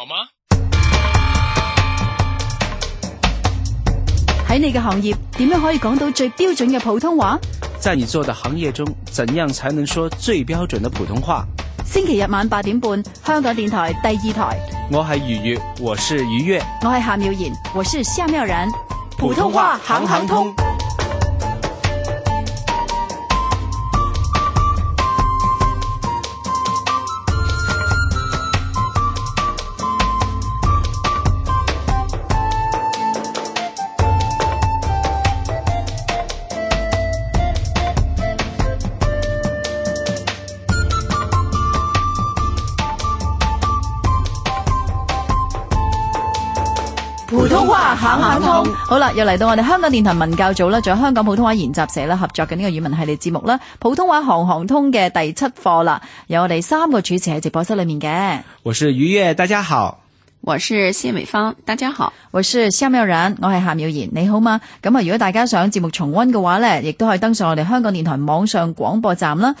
吗？ 喺你嘅行業，點樣可以講到最標準嘅普通話？ 在你做的行業中，怎樣才能說最標準的普通話？ 星期日晚8點半，香港電台第2台。 我係愉悅，我是愉悅。 我係夏妙妍，我是夏妙然。 普通話行行通。 普通話行行通。好啦，又嚟到我哋香港電台文教組啦，仲有香港普通話研習社啦，合作嘅呢個語文系列節目啦，普通話行行通嘅第7課啦，有我哋3個主持喺直播室裏面嘅。 我是愉悅，大家好。 我是謝美芳，大家好。 我是夏妙然，我係夏妙妍，你好嗎？咁啊，如果大家想節目重溫嘅話呢，亦都可以登上我哋香港電台網上廣播站啦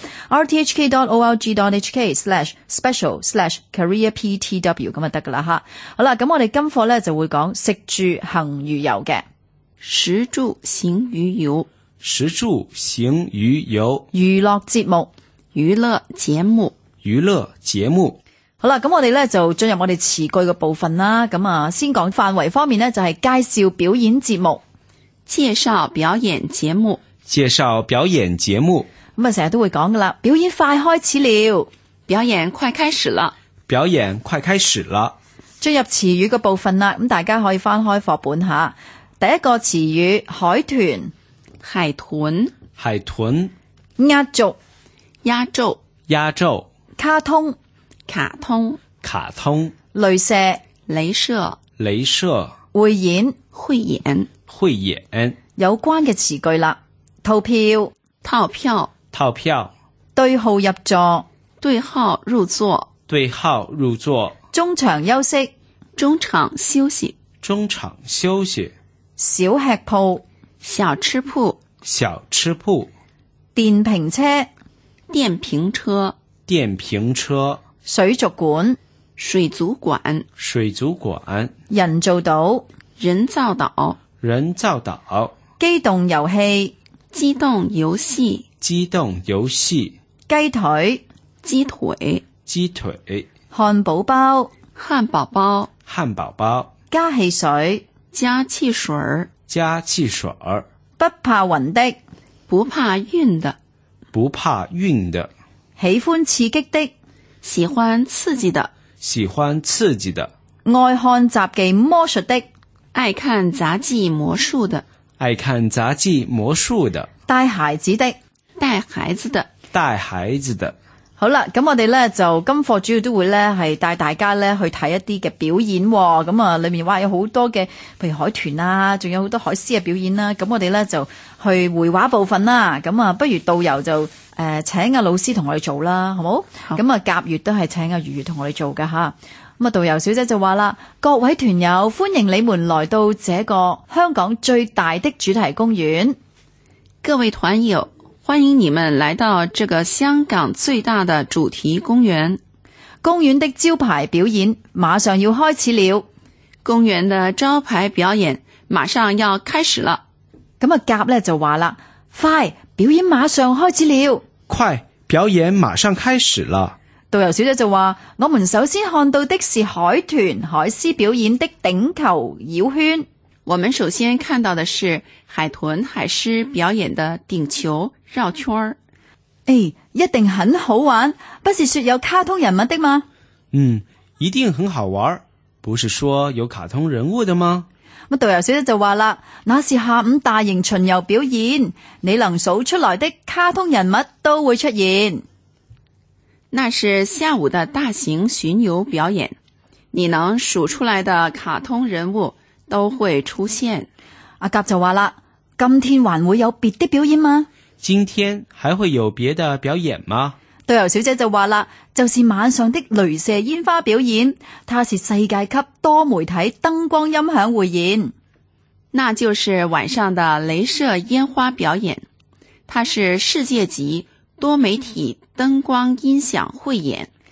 rthk.org.hk/special/careerptw 咁就得噶啦吓。好啦，咁我哋今課呢就會講食住行娛遊嘅。 食住行娛遊， 食住行娛遊， 娛樂節目， 娛樂節目， 娛樂節目。 好啦，咁我哋咧就進入我哋詞句嘅部分啦。咁啊，先講範圍方面呢，就係介紹表演節目。 介紹表演節目， 介紹表演節目。 咁啊，成日都會講噶啦，表演快開始了， 表演快開始了， 表演快開始了。 進入詞語嘅部分啦，咁大家可以翻開課本下。第一個詞語海豚， 海豚， 海豚， 壓軸， 壓軸， 壓軸， 卡通， 卡通， 卡通， 鐳射， 鐳射， 鐳射， 匯演， 匯演， 匯演。 有關嘅詞句啦，套票， 套票， 套票， 對號入座， 對號入座， 對號入座， 中場休息， 中場休息， 中場休息， 小吃鋪， 小吃鋪， 小吃鋪， 電瓶車， 電瓶車， 電瓶車， 水族館， 水族館， 水族館， 人造島， 人造島， 人造島， 機動遊戲， 機動遊戲， 機動遊戲， 雞腿， 雞腿， 雞腿， 漢堡包， 漢堡包， 漢堡包， 加汽水， 加汽水， 加汽水， 不怕暈的， 不怕暈的， 不怕暈的， 喜歡刺激的， 喜歡刺激的， 喜歡刺激的， 愛看雜技魔術的， 愛看雜技魔術的， 愛看雜技魔術的， 帶孩子的， 帶孩子的， 帶孩子的。 好啦，咁我哋咧就今課主要都會咧係帶大家咧去睇一啲嘅表演喎。咁啊，裏面哇有好多嘅，譬如海豚啊，仲有好多海獅嘅表演啦。咁我哋咧就去繪畫部分啦。咁啊，不如導遊就請阿老師同我哋做啦，好冇？咁啊，甲乙都係請阿愉悅同我哋做㗎吓。咁啊，導遊小姐就話啦：各位團友，歡迎你們來到這個香港最大的主題公園。 各位團友，歡迎你們來到這個香港最大的主題公園。 公園的招牌表演馬上要開始了。 公園的招牌表演馬上要開始了。 咁啊，甲咧就話啦：快，表演馬上開始了。 快，表演馬上開始了。 導遊小姐就話：我們首先看到的是海豚、海獅表演的頂球繞圈。 我們首先看到的是海豚、海獅表演的頂球繞圈。 一定很好玩，不是說有卡通人物的嗎？ 一定很好玩，不是說有卡通人物的嗎？ 咁導遊小姐就話啦：那是下午大型巡遊表演，你能數出來的卡通人物都會出現。 那是下午的大型巡遊表演，你能數出來的卡通人物都會出現。 阿甲就話啦：今天還會有別的表演嗎？ 今天還會有別的表演嗎？ 導遊小姐就話啦：就是晚上的鐳射煙花表演，它是世界級多媒體燈光音響匯演。 那就是晚上的鐳射煙花表演，它是世界級多媒體燈光音響匯演。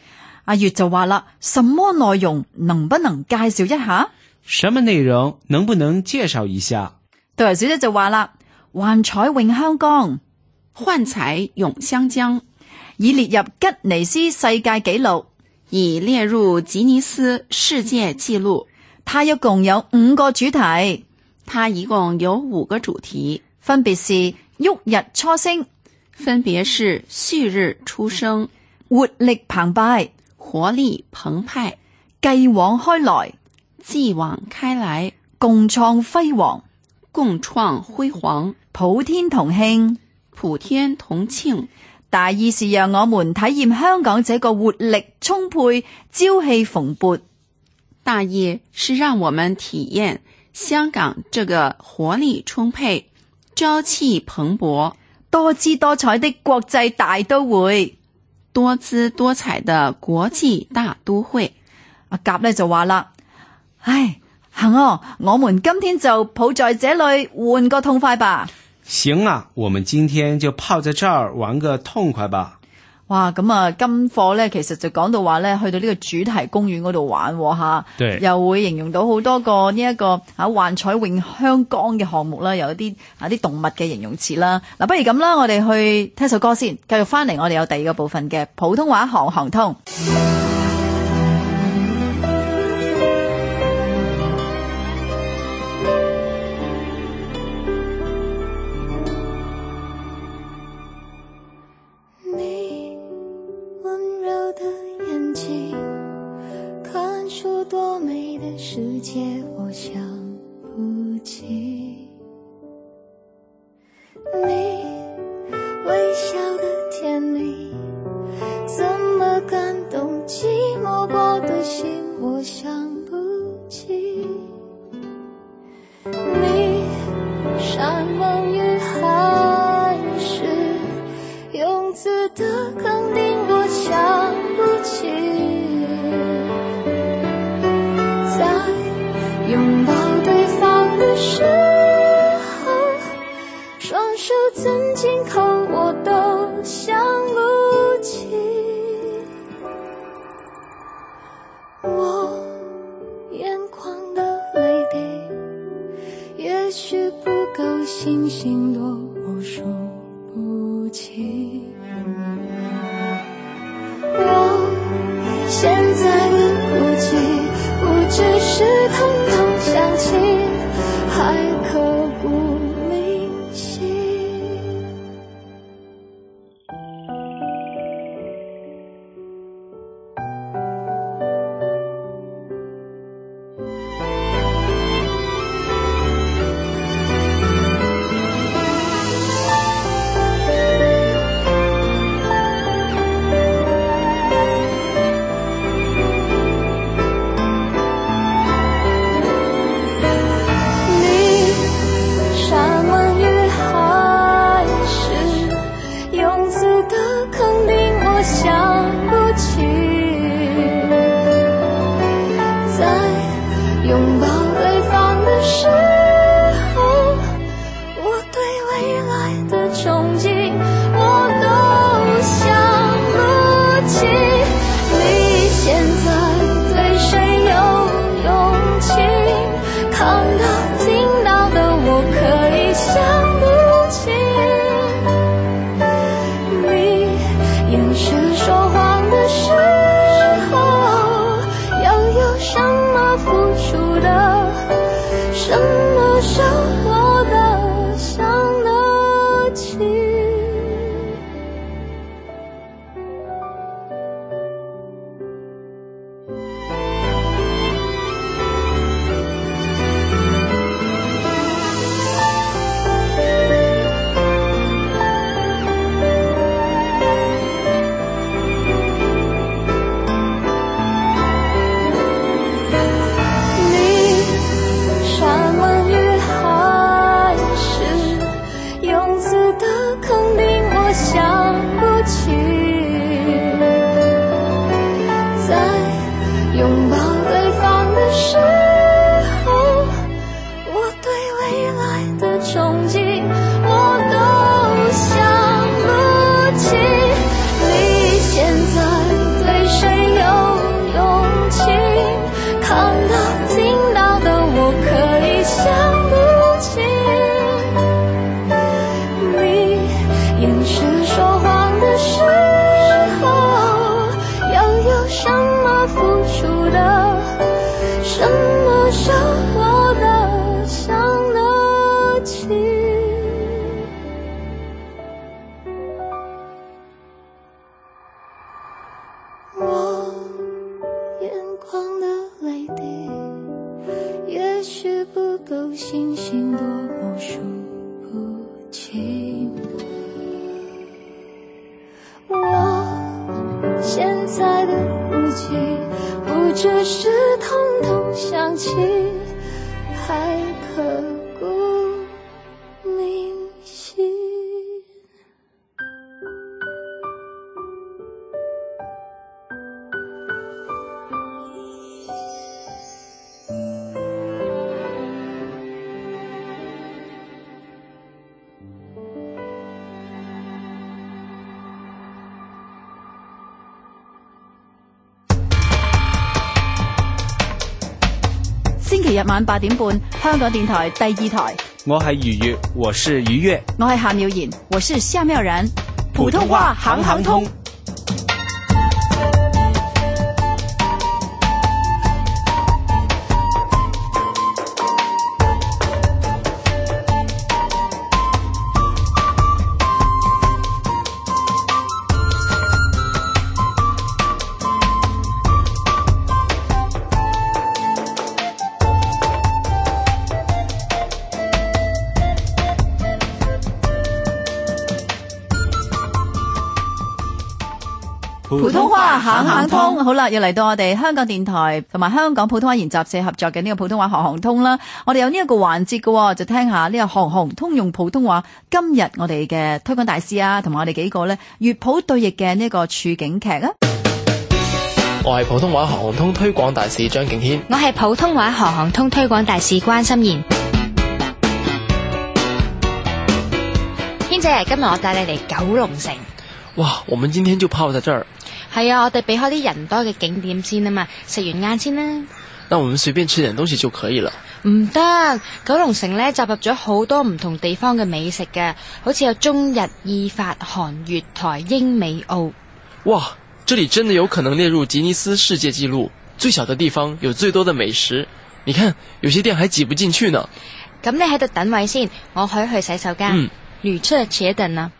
阿月就話啦，什麼內容能不能介紹一下？ 什麼內容能不能介紹一下？ 導遊小姐就話啦，幻彩詠香江， 幻彩詠香江已列入吉尼斯世界紀錄， 已列入吉尼斯世界紀錄。 它一共有5個主題， 它一共有5個主題， 分別是旭日初升， 分別是旭日初升， 活力澎湃， 活力澎湃， 繼往開來， 繼往開來， 共創輝煌， 共創輝煌， 普天同慶， 普天同慶。 大意是讓我們體驗香港這個活力充沛、朝氣蓬勃。 大意是讓我們體驗香港這個活力充沛、朝氣蓬勃、 多姿多彩的國際大都會。 多姿多彩的國際大都會。 阿甲呢就話啦，唉，行哦，我們今天就抱在這裏換個痛快吧。 行啊，我們今天就泡在這兒玩個痛快吧。 哇，咁啊，今課咧其實就講到話咧，去到呢個主題公園嗰度玩吓， 對， 又會形容到好多個呢一個幻彩詠香江嘅項目啦，有啲動物嘅形容詞啦。嗱，不如咁啦，我哋去聽首歌先，繼續翻嚟，我哋有第二個部分嘅普通話行行通。 世界我想不起，你微笑的甜蜜，怎麼感動寂寞過的心我想不起，你山盟與海誓，用字的肯定我想不起，擁抱對方的時候，雙手曾經扣我都想不起，我眼眶的淚滴也許不夠星星多，我數不清，我現在的孤寂不只是疼痛想起，還刻骨銘心。山盟與海的孤寂，不只是通通想起，还刻骨铭心。 星期日晚8點半，香港電台第2台。 我係愉悅，我是愉悅。 我係夏妙賢，我是夏妙然。普通話行行通。普通話行行通，好啦，又嚟到我哋香港電台同埋香港普通話研習社合作嘅呢個普通話行行通啦。我哋有呢一個環節嘅，就聽下呢個行行通用普通話。今日我哋嘅推廣大使啊，同埋我哋幾個呢粵普對譯嘅呢個處境劇啊。 我係普通話行行通推廣大使張敬軒， 我係普通話行行通推廣大使關心妍。軒姐，今日我帶你嚟九龍城。 哇，我們今天就泡在這兒。 係啊，我哋避開啲人多嘅景點先啊嘛，食完晏先啦。 那我們隨便吃點東西就可以了。 唔得，九龍城呢集合咗好多唔同地方嘅美食嘅，好似有中日意法韓粵台英美澳。 哇，這裡真的有可能列入吉尼斯世界紀錄，最小的地方有最多的美食。你看，有些店還擠不進去呢。 咁你喺度等位先，我去洗手間。女廁且等啊。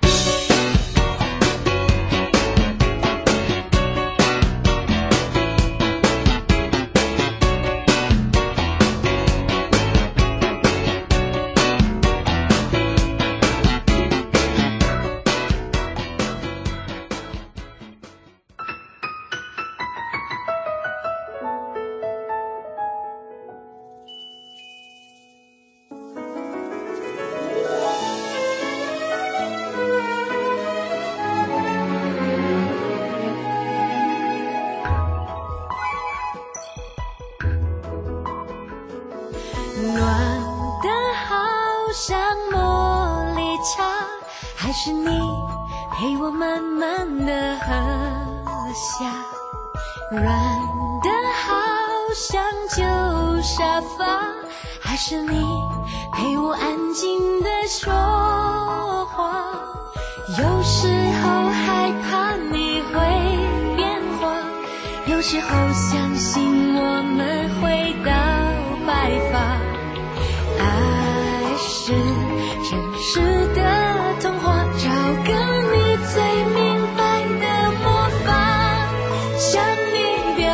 还是你陪我慢慢的喝下，软的好像旧沙发，还是你陪我安静的说话，有时候害怕你会变化，有时候相信我们会到白发，爱是真实的童话，找个你最明白的魔法，向你表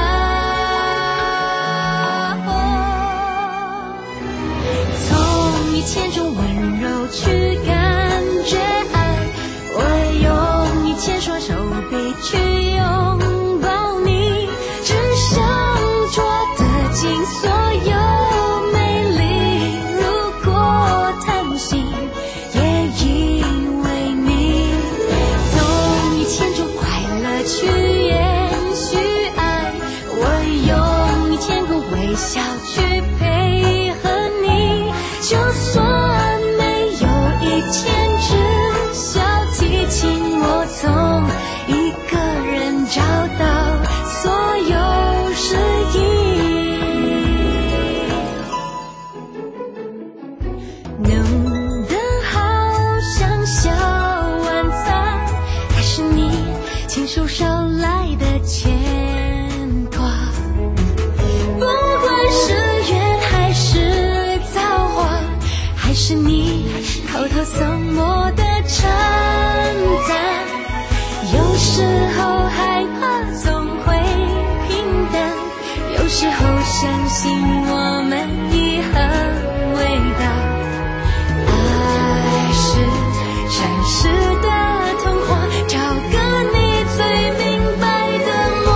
达。从一千种温柔去感觉爱，我用一千双手臂去拥抱你，只想捉得紧所有笑去配合你，就算没有一天只小提琴，我从一个人找到所有诗意，浓得好像小晚餐，还是你亲手捎来的牵挂，是你偷偷送我的称赞，有时候害怕总会平淡，有时候相信我们已很伟大，爱是真实的童话，找个你最明白的魔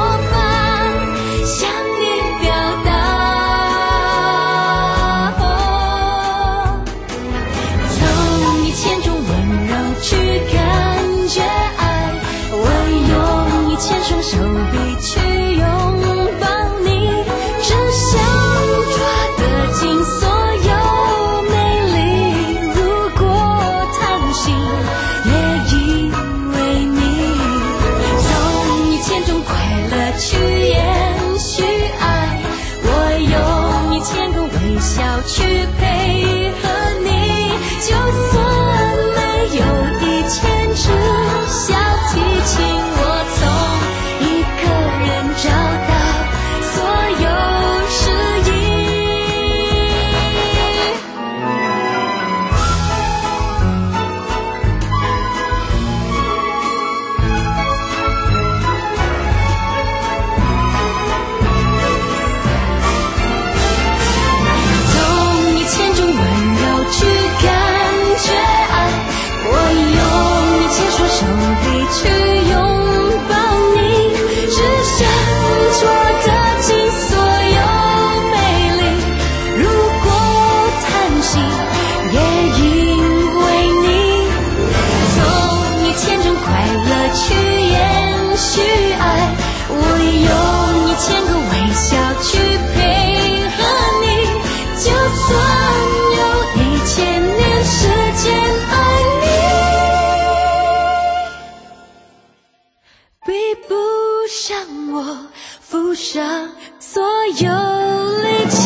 比不上我付上所有力气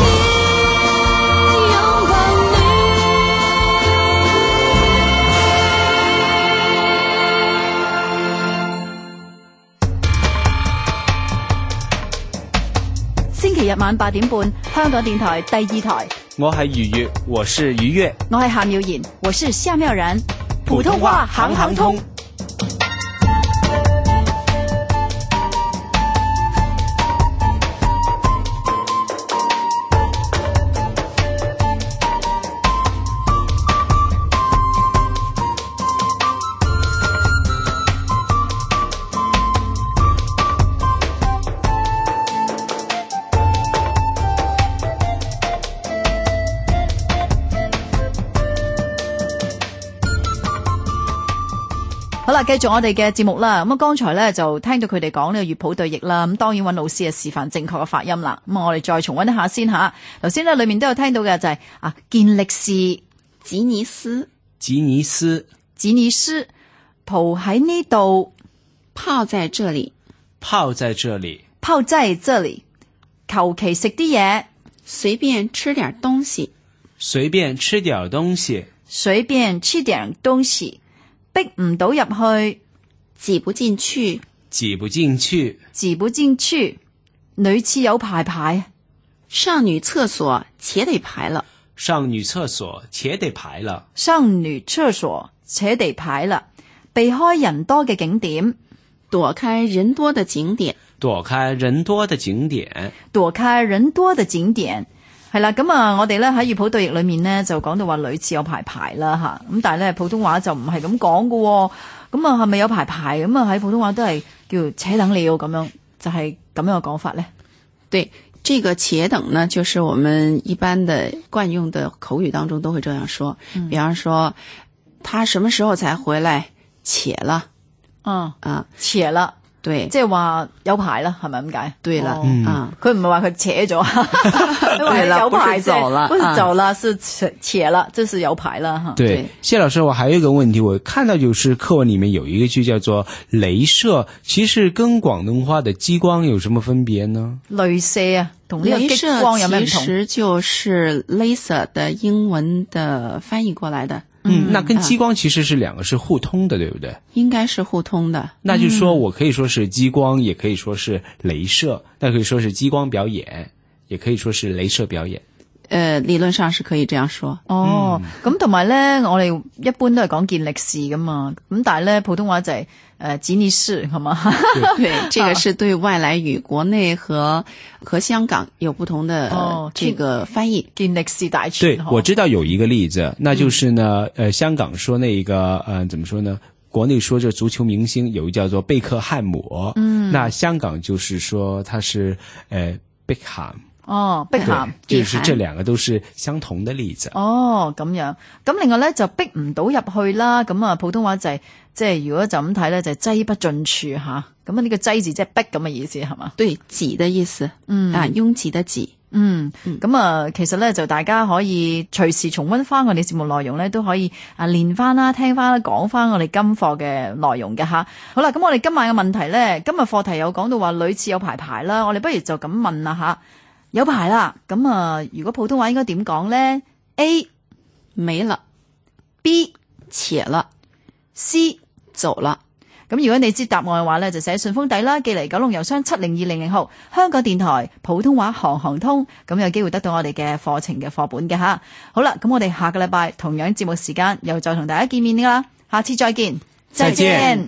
拥抱你。 星期日晚8點半，香港電台第2台。 我係愉悅，我是愉悅。 我係夏妙妍，我是夏妙然。普通話行行通。好啦，繼續我哋嘅節目啦。咁啊，剛才咧就聽到佢哋講呢個粵普對譯啦。咁當然揾老師示範正確嘅發音啦。咁我哋再重溫一下先吓。頭先咧裏面都有聽到嘅就係健力士、 吉尼斯、 吉尼斯，蒲喺呢度， 泡在這裡， 泡在這裡， 泡在這裡，求其食啲嘢， 隨便吃點東西， 隨便吃點東西， 隨便吃點東西。逼唔到入去， 擠不進去， 擠不進去， 擠不進去。女廁有排， 上女廁所且得排了， 上女廁所且得排了， 上女廁所且得排了。避開人多嘅景點， 躲開人多的景點， 躲開人多的景點， 躲開人多的景點。係啦，咁啊，我哋咧喺粵普對譯裏面呢，就講到話女廁有排啦吓，咁但係咧普通話就唔係咁講㗎，咁啊係咪有排咁啊喺普通話都係叫且等了咁樣，就係咁樣嘅講法咧？ 對，這個且等呢，就是我們一般的慣用的口語當中都會這樣說，比方說他什麼時候才回來？且了， 且了。 對， 即係話有排啦，係咪咁解？ 對啦， 佢唔係話佢扯咗， 對了， 有排不是走了， 不是走了，是扯了，這是有排了哈。 對，謝老師，我還有一個問題，我看到就是課文裏面有一個句叫做鐳射，其實跟廣東話的激光有什麼分別呢？鐳射啊，同呢個激光有咩唔同？ 其實就是 laser 的英文的翻譯過來的。 那跟激光其實是兩個是互通的，對不對？ 應該是互通的。 那就是說我可以說是激光，也可以說是鐳射，那可以說是激光表演，也可以說是鐳射表演。 理論上是可以這樣說。 咁同埋咧，我哋一般都係講健力士噶嘛，咁但係咧普通話就係吉尼斯，係嘛？ 對，這個是對外來語，國內和香港有不同的這個翻譯。 健力士大全。 對，我知道有一個例子，那就是呢，香港說那個怎麼說呢？國內說這足球明星有一個叫做貝克漢姆，那香港就是說他是碧咸。 碧咸， 就是這兩個都是相同的例子。 咁樣。咁另外咧就逼唔到入去啦。咁啊普通話就係即係如果就咁睇咧就係擠不進處吓。咁啊呢個擠字即係逼咁嘅意思係嘛？ 對，擠的意思。擁擠的擠。 咁啊其實咧就大家可以隨時重溫翻我哋節目內容咧，都可以練翻啦、聽翻啦、講翻我哋今課嘅內容嘅吓。好啦，咁我哋今晚嘅問題咧，今日課題有講到話女廁有排啦，我哋不如就咁問啦吓。有排啦，咁啊，如果普通話應該點講呢？ A 沒了， B 且了， C 走了。 咁如果你知答案嘅話呢，就寫信封底啦，寄嚟九龍郵箱70200號，香港電台普通話行行通，咁有機會得到我哋嘅課程嘅課本嘅吓。好啦，咁我哋下個禮拜同樣節目時間又再同大家見面啦，下次再見， 再見。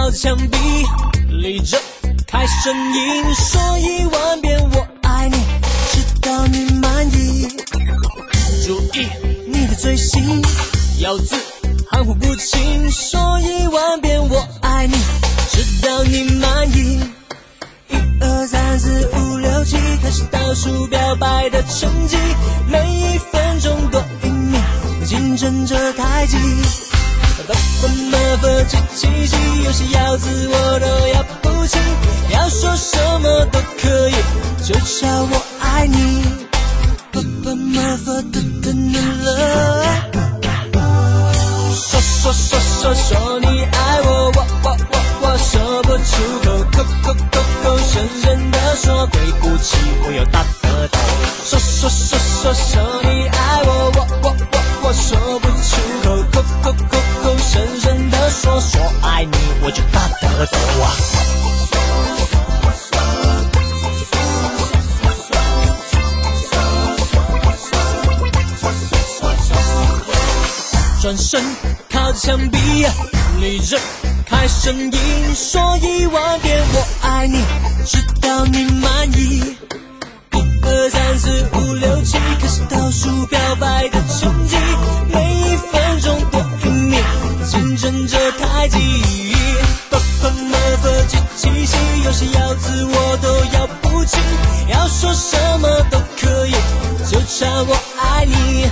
靠着墙壁，立着开声音，说10000遍我爱你，直到你满意。注意你的嘴型，咬字含糊不清，说10000遍我爱你，直到你满意。1、2、3、4、5、6、7，开始倒数表白的成绩，每1分钟多1秒，竞争着太极。有些咬字我都咬不清，要说什么都可以，就叫我爱你。说你爱我，我说不出口，口深深的说，对不起，我有大舌头。说你爱我，我说不出口，口深深的说爱你，我就大舌头啊。转身靠着墙壁，立着开声音，说10000遍我爱你，直到你满意。1、2、3、4、5、6、7，开始倒数表白的成绩，每1分钟多1秒，竞争着太极。有些咬字我都咬不清，要说什么都可以，就叫我爱你。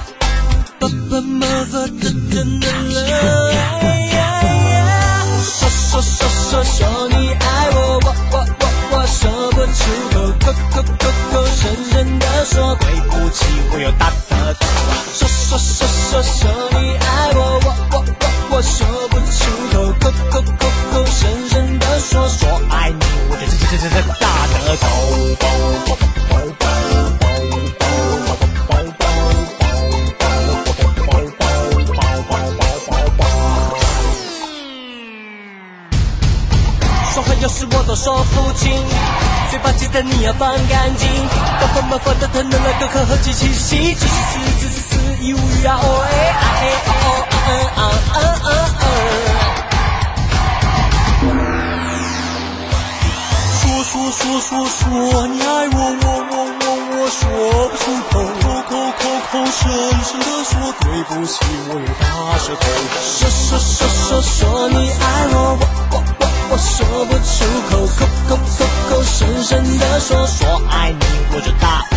说你爱我，我说不出口，口深深的说，对不起，我有大舌头。说你爱我，我说不出口，口深深的说爱你，我这大舌头。说话有时我都说不清，嘴巴记得你要放干净，把放的疼的那个可和机器吸，只是一无语啊哦哎啊哎哦说你爱我，我说不出口深深的说，对不起，我有大舌头。说你爱我，我说不出口，口深深的说爱你，我就大